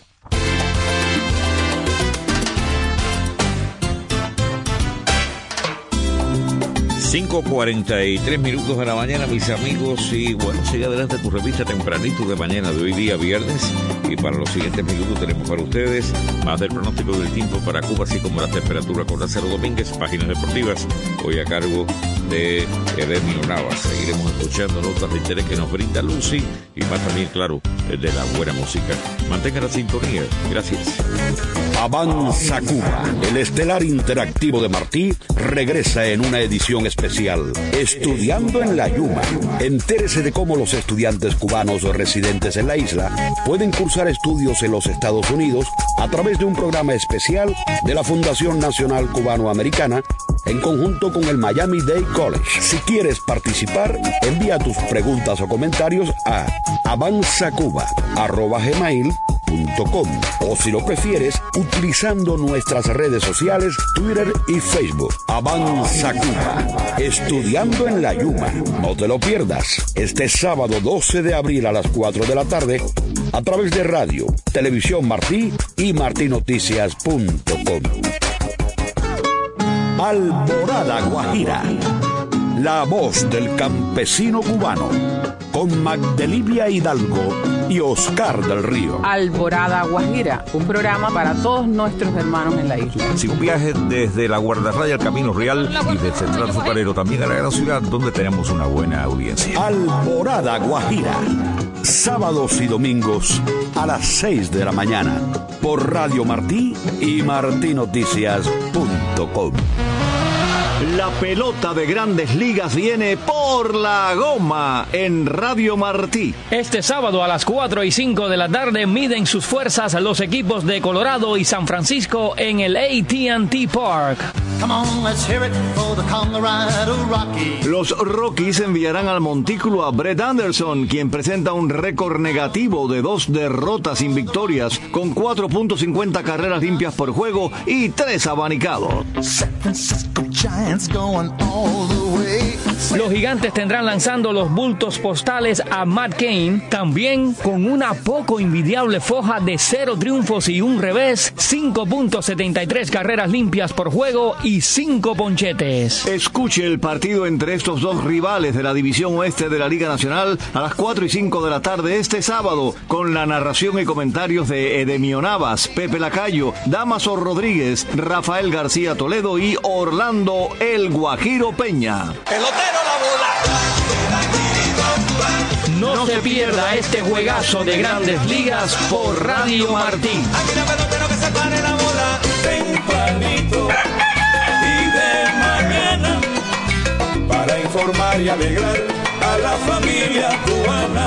5:43 de la mañana, mis amigos, y bueno, sigue adelante tu revista tempranito de mañana de hoy día viernes, y para los siguientes minutos tenemos para ustedes más del pronóstico del tiempo para Cuba, así como la temperatura con Lázaro Domínguez, páginas deportivas, hoy a cargo de Edemio Navas. Seguiremos escuchando notas de interés que nos brinda Lucy y más también, claro, de la buena música. Mantengan la sintonía. Gracias. Avanza Cuba. El estelar interactivo de Martí regresa en una edición especial. Estudiando en la Yuma. Entérese de cómo los estudiantes cubanos residentes en la isla pueden cursar estudios en los Estados Unidos a través de un programa especial de la Fundación Nacional Cubano-Americana en conjunto con el Miami-Dade College. Si quieres participar, envía tus preguntas o comentarios a avanzacuba@gmail.com o si lo prefieres, utilizando nuestras redes sociales, Twitter y Facebook. Avanza Cuba, estudiando en la Yuma. No te lo pierdas, este sábado 12 de abril a las 4 de la tarde, a través de radio, televisión Martí y martinoticias.com. Alborada Guajira, la voz del campesino cubano, con Magdelivia Hidalgo y Oscar del Río. Alborada Guajira, un programa para todos nuestros hermanos en la isla. Si un viaje desde la Guardarraya al Camino Real y del Central Azucarero también a la gran ciudad, donde tenemos una buena audiencia. Alborada Guajira, sábados y domingos a las 6 de la mañana, por Radio Martí y martinoticias.com. La pelota de Grandes Ligas viene por la goma en Radio Martí. Este sábado a las 4:05 de la tarde miden sus fuerzas los equipos de Colorado y San Francisco en el AT&T Park. Los Rockies enviarán al montículo a Brett Anderson, quien presenta un récord negativo de 2 derrotas sin victorias, con 4.50 carreras limpias por juego y 3 abanicados. Los Gigantes tendrán lanzando los bultos postales a Matt Cain, también con una poco envidiable foja de 0 triunfos y un revés, 5.73 carreras limpias por juego y 5 ponchetes. Escuche el partido entre estos dos rivales de la División Oeste de la Liga Nacional a las 4:05 de la tarde este sábado, con la narración y comentarios de Edemio Navas, Pepe Lacayo, Damaso Rodríguez, Rafael García Toledo y Orlando El Guajiro Peña. Pelotero la bola. No se pierda este juegazo de Grandes Ligas por Radio Martí. Aquí no pelotero que se pare la bola tempranito y de mañana para informar y alegrar a la familia cubana.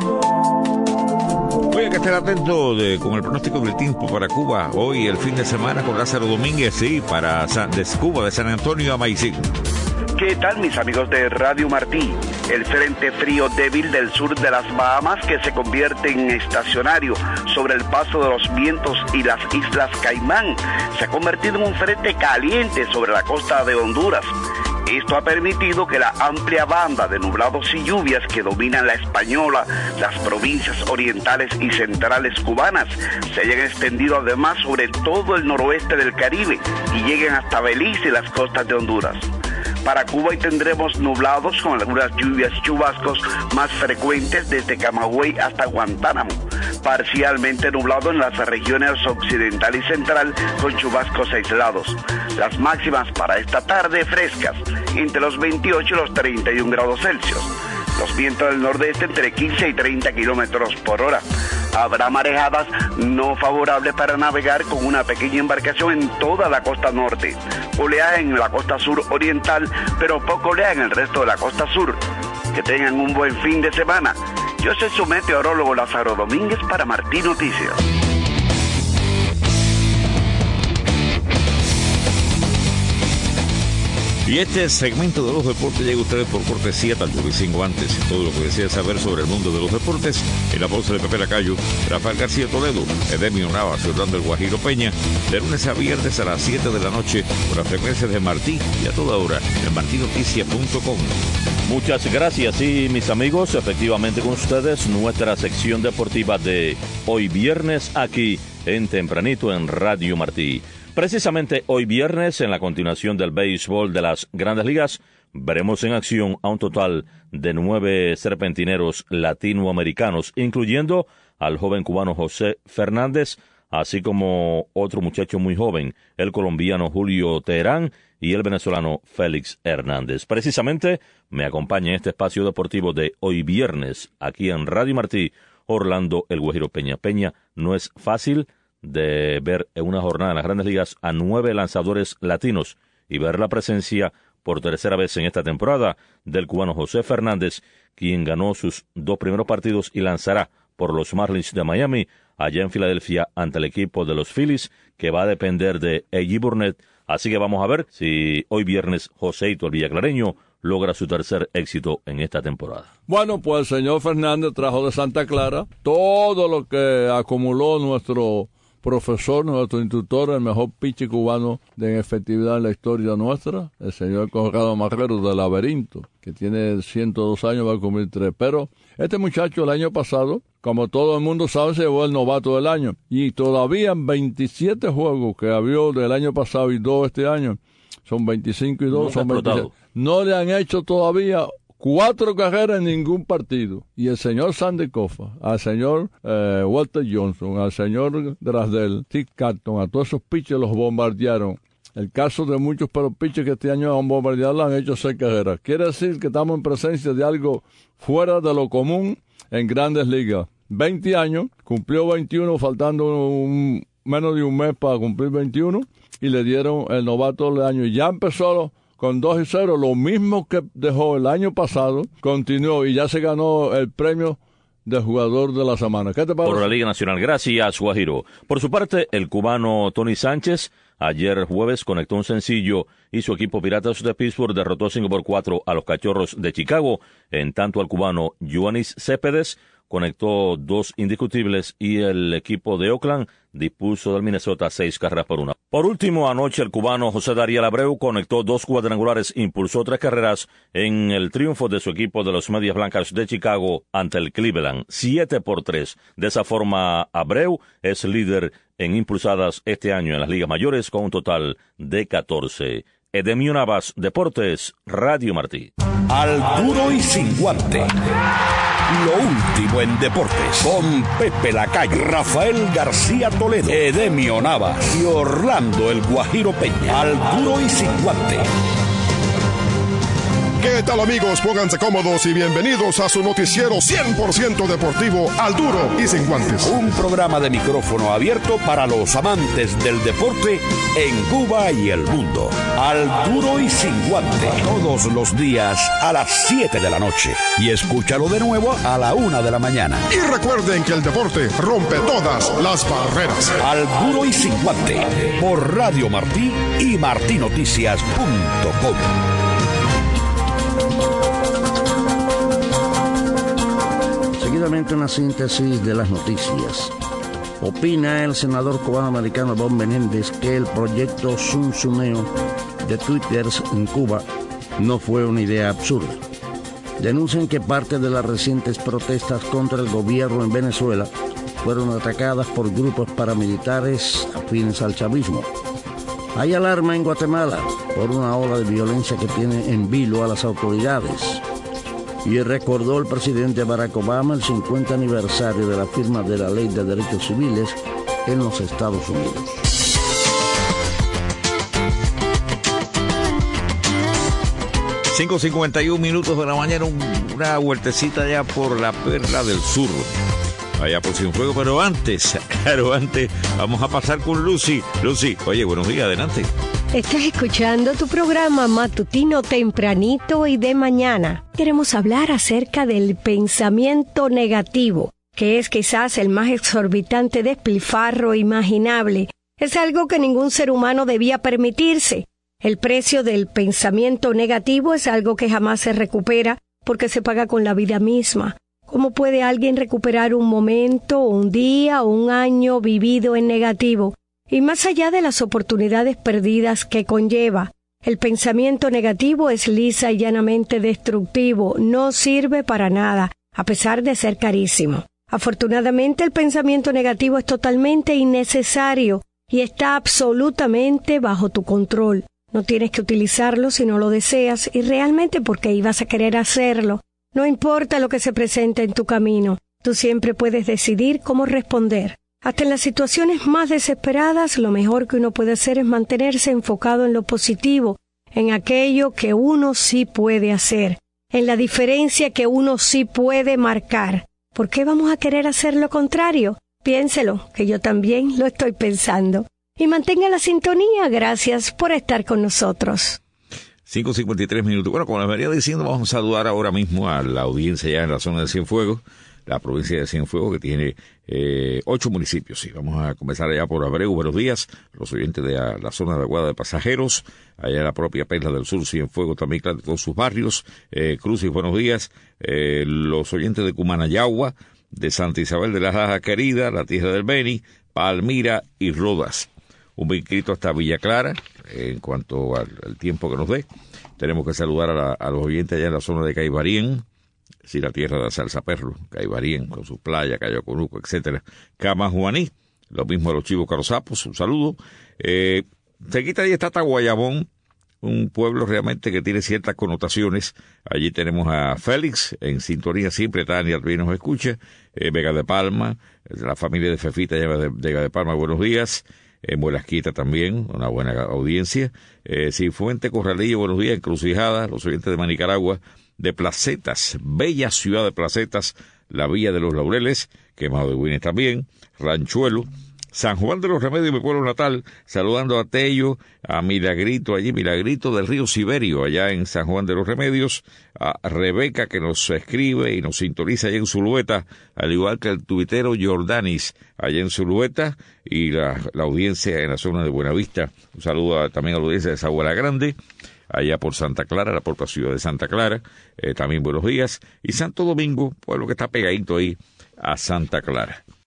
Voy a que estar atento con el pronóstico del tiempo para Cuba hoy, el fin de semana, con Lázaro Domínguez y para de Cuba, de San Antonio a Maicí. ¿Qué tal, mis amigos de Radio Martí? El frente frío débil del sur de las Bahamas, que se convierte en estacionario sobre el paso de los vientos y las Islas Caimán, se ha convertido en un frente caliente sobre la costa de Honduras. Esto ha permitido que la amplia banda de nublados y lluvias que dominan la Española, las provincias orientales y centrales cubanas, se hayan extendido además sobre todo el noroeste del Caribe y lleguen hasta Belice y las costas de Honduras. Para Cuba hoy tendremos nublados con algunas lluvias y chubascos más frecuentes desde Camagüey hasta Guantánamo. Parcialmente nublado en las regiones occidental y central con chubascos aislados. Las máximas para esta tarde frescas, entre los 28 y los 31 grados Celsius. Los vientos del nordeste entre 15 y 30 kilómetros por hora. Habrá marejadas no favorables para navegar con una pequeña embarcación en toda la costa norte. Oleaje en la costa sur oriental, pero poco oleaje en el resto de la costa sur. Que tengan un buen fin de semana. Yo soy su meteorólogo Lázaro Domínguez para Martí Noticias. Y este segmento de los deportes llega a ustedes por cortesía tanto de 5 antes. Todo lo que desea saber sobre el mundo de los deportes en la voz de Pepe Lacayo, Rafael García Toledo, Edemio Navas y Orlando El Guajiro Peña, de lunes a viernes a las 7 de la noche por las frecuencias de Martí y a toda hora en martinoticia.com. Muchas gracias y mis amigos, efectivamente con ustedes nuestra sección deportiva de hoy viernes aquí en Tempranito en Radio Martí. Precisamente hoy viernes, en la continuación del béisbol de las Grandes Ligas, veremos en acción a un total de 9 serpentineros latinoamericanos, incluyendo al joven cubano José Fernández, así como otro muchacho muy joven, el colombiano Julio Teherán y el venezolano Félix Hernández. Precisamente me acompaña en este espacio deportivo de hoy viernes, aquí en Radio Martí, Orlando El Guajiro Peña. Peña, no es fácil de ver en una jornada en las Grandes Ligas a 9 lanzadores latinos y ver la presencia por tercera vez en esta temporada del cubano José Fernández, quien ganó sus 2 primeros partidos y lanzará por los Marlins de Miami allá en Filadelfia ante el equipo de los Phillies, que va a depender de A.J. Burnett. Así que vamos a ver si hoy viernes Joséito el Villaclareño logra su tercer éxito en esta temporada. Bueno, pues el señor Fernández trajo de Santa Clara todo lo que acumuló nuestro profesor, nuestro instructor, el mejor pitcher cubano de efectividad en la historia nuestra, el señor Conrado Marrero del Laberinto, que tiene 102 años, va a cumplir 3. Pero este muchacho el año pasado, como todo el mundo sabe, se llevó el novato del año. Y todavía en 27 juegos que había del año pasado y 2 este año, son 25 y 2, no son 27. No le han hecho todavía 4 carreras en ningún partido. Y el señor Sandy Koufax, al señor Walter Johnson, al señor Drasdale, Steve Carton, a todos esos pitchers los bombardearon. El caso de muchos pero pitchers que este año han bombardeado han hecho 6 carreras. Quiere decir que estamos en presencia de algo fuera de lo común en Grandes Ligas. 20 años, cumplió 21, faltando menos de un mes para cumplir 21, y le dieron el novato del año. Y ya empezó con 2-0, lo mismo que dejó el año pasado, continuó y ya se ganó el premio de jugador de la semana. ¿Qué te parece? Por la Liga Nacional. Gracias, Guajiro. Por su parte, el cubano Tony Sánchez, ayer jueves, conectó un sencillo y su equipo Piratas de Pittsburgh derrotó 5-4 a los Cachorros de Chicago. En tanto, al cubano Yoanis Céspedes conectó 2 indiscutibles y el equipo de Oakland dispuso del Minnesota 6 carreras por 1. Por último, anoche el cubano José Dariel Abreu conectó 2 cuadrangulares, impulsó 3 carreras en el triunfo de su equipo de los Medias Blancas de Chicago ante el Cleveland, 7-3. De esa forma, Abreu es líder en impulsadas este año en las ligas mayores con un total de 14. Edemio Navas, Deportes, Radio Martí. Al duro y sin guante. Lo último en deportes, con Pepe Lacayo, Rafael García Toledo, Edemio Navas y Orlando El Guajiro Peña. Al duro y sin guante. ¿Qué tal, amigos? Pónganse cómodos y bienvenidos a su noticiero 100% deportivo, Al Duro y Sin Guantes. Un programa de micrófono abierto para los amantes del deporte en Cuba y el mundo. Al Duro y Sin Guante. Todos los días a las 7 de la noche. Y escúchalo de nuevo a la 1 de la mañana. Y recuerden que el deporte rompe todas las barreras. Al Duro y Sin Guante. Por Radio Martí y martinoticias.com. Seguidamente una síntesis de las noticias. Opina el senador cubano-americano Bob Menéndez que el proyecto Zunzuneo de Twitters en Cuba no fue una idea absurda. Denuncian que parte de las recientes protestas contra el gobierno en Venezuela fueron atacadas por grupos paramilitares afines al chavismo. Hay alarma en Guatemala por una ola de violencia que tiene en vilo a las autoridades. Y recordó el presidente Barack Obama el 50 aniversario de la firma de la Ley de Derechos Civiles en los Estados Unidos. Cinco 51 minutos de la mañana, una vueltecita ya por la Perla del Sur, allá por Cienfuegos, pero antes vamos a pasar con Lucy. Lucy, oye, buenos días, adelante. Estás escuchando tu programa matutino tempranito y de mañana. Queremos hablar acerca del pensamiento negativo, que es quizás el más exorbitante despilfarro imaginable. Es algo que ningún ser humano debía permitirse. El precio del pensamiento negativo es algo que jamás se recupera porque se paga con la vida misma. ¿Cómo puede alguien recuperar un momento, un día o un año vivido en negativo? Y más allá de las oportunidades perdidas que conlleva, el pensamiento negativo es lisa y llanamente destructivo, no sirve para nada, a pesar de ser carísimo. Afortunadamente, el pensamiento negativo es totalmente innecesario y está absolutamente bajo tu control. No tienes que utilizarlo si no lo deseas y realmente porque ibas a querer hacerlo. No importa lo que se presente en tu camino, tú siempre puedes decidir cómo responder. Hasta en las situaciones más desesperadas, lo mejor que uno puede hacer es mantenerse enfocado en lo positivo, en aquello que uno sí puede hacer, en la diferencia que uno sí puede marcar. ¿Por qué vamos a querer hacer lo contrario? Piénselo, que yo también lo estoy pensando. Y mantenga la sintonía. Gracias por estar con nosotros. 5:53 minutos. Bueno, como les venía diciendo, vamos a saludar ahora mismo a la audiencia ya en la zona de Cienfuegos, la provincia de Cienfuegos, que tiene 8 municipios. Sí, vamos a comenzar allá por Abreu. Buenos días, los oyentes de la zona de Aguada de Pasajeros, allá en la propia Perla del Sur, Cienfuegos también, claro, todos sus barrios. Crucis, buenos días. Los oyentes de Cumanayagua, de Santa Isabel de la Laja Querida, la Tierra del Beni, Palmira y Rodas. Un vincrito hasta Villa Clara, en cuanto al tiempo que nos dé. Tenemos que saludar a los oyentes allá en la zona de Caibarien, sí, la tierra de Salsa Perro, Caibarien, con su playa, Cayo Conuco, etcétera. Camajuaní, lo mismo a los Chivos Carozapos, un saludo. Cerquita ahí está Taguayabón, un pueblo realmente que tiene ciertas connotaciones. Allí tenemos a Félix, en sintonía siempre, Tania también nos escucha. Vega de Palma, la familia de Fefita de Vega de Palma, buenos días. Muelasquita también, una buena audiencia. Cifuente, Corralillo, buenos días. Encrucijada, los oyentes de Manicaragua, de Placetas, bella ciudad de Placetas, la Villa de los Laureles, Quemado de Guines también, Ranchuelo, San Juan de los Remedios, mi pueblo natal, saludando a Tello, a Milagrito allí, Milagrito del Río Siberio, allá en San Juan de los Remedios, a Rebeca que nos escribe y nos sintoniza allá en Zulueta, al igual que el tuitero Jordanis, allá en Zulueta, y la audiencia en la zona de Buenavista. Un saludo también a la audiencia de Zahuala Grande, allá por Santa Clara, la propia ciudad de Santa Clara, también buenos días, y Santo Domingo, pueblo que está pegadito ahí a Santa Clara.